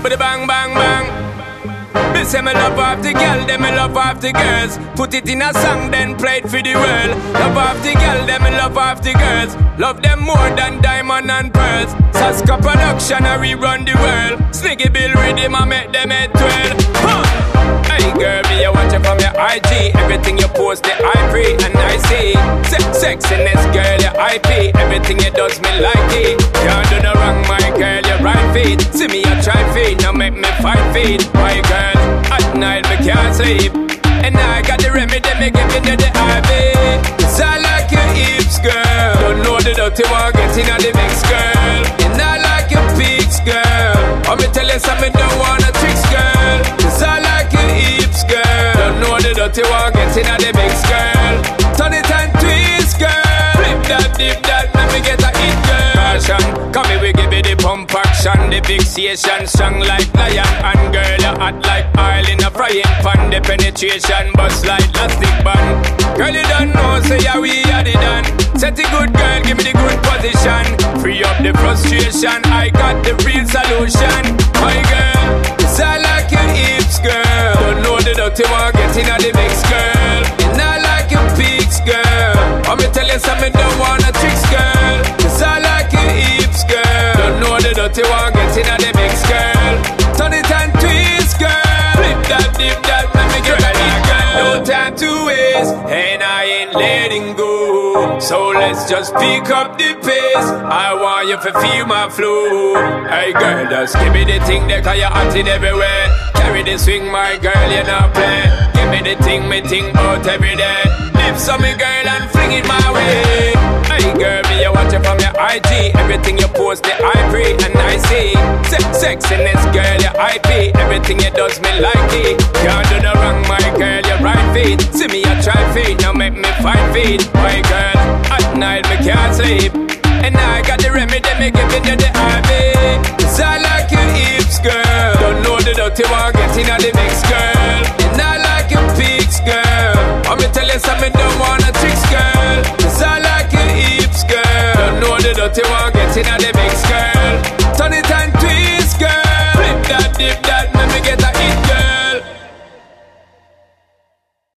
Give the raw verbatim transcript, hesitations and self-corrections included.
But the bang, bang, bang. Me say me love off the girl, then me love off the girls. Put it in a song, then play it for the world. Love off the girl, then me love off the girls. Love them more than diamond and pearls. Saska production, I rerun the world. Sniggy Bill rhythm, I make them head twirl. Huh. Hey girl, me I watch it from your I G. Everything you post, the I pray and I see. Se sexiness, girl, your I P. Everything you does me like it. Can't do no wrong, my girl, your right feet. See me I try feet, now make me fight feet. My girl, at night me can't sleep. And I got the remedy, me giving you the I V. Cause I like your hips, girl. Don't know the dirty one, getting on the mix, girl. And I like your peaks, girl. I'll me tell you something, don't wanna tricks, girl. Cause I like your hips, girl. Don't know the dirty one, getting on the mix, girl. Turn it and twist, girl. Flip that, dip that, let me get a hit, girl. Come here, we give it the pump action. The fixation strong like lion. And girl, you hot like oil in a frying pan. The penetration bust like elastic band. Girl, you don't know, say so yeah, we are the done. Set it good, girl, give me the good position. Free up the frustration, I got the real solution. My girl, cause I like your hips, girl. Don't know the dirty one, getting on the mix, girl. And I like your peaks, girl. I'm gonna tell you something, don't wanna tricks, girl. Cause I like your hips, girl. Don't know the dirty one, getting on the mix, girl. Turn it and twist, girl. Flip that, dip that, let me get a hit, girl. No time to waste, and I ain't letting go. So let's just pick up the pace. I want you to feel my flow. Hey girl, just give me the thing there, cause you're hot in everywhere. Carry the swing, my girl, you not play. Give me the thing, me think out every day. Lips on me, girl, and fling it my way. Hey girl, me I watch it from your I G. Everything you post, the I pray and I see. Se sexiness, girl, your I P. Everything you does me like it. Can't do no wrong, my girl, your right feet. See me I try feet, now make me fight feet. My girl, at night me can't sleep. And I got the remedy, me giving you the I V. Cause I like your hips, girl. Don't know the dirty one, getting on the mix, girl. And I like your peaks, girl. I'm gonna tell you something, don't wanna tricks, girl. Cause I like your hips, girl. Don't know the dirty one, getting on the mix, girl.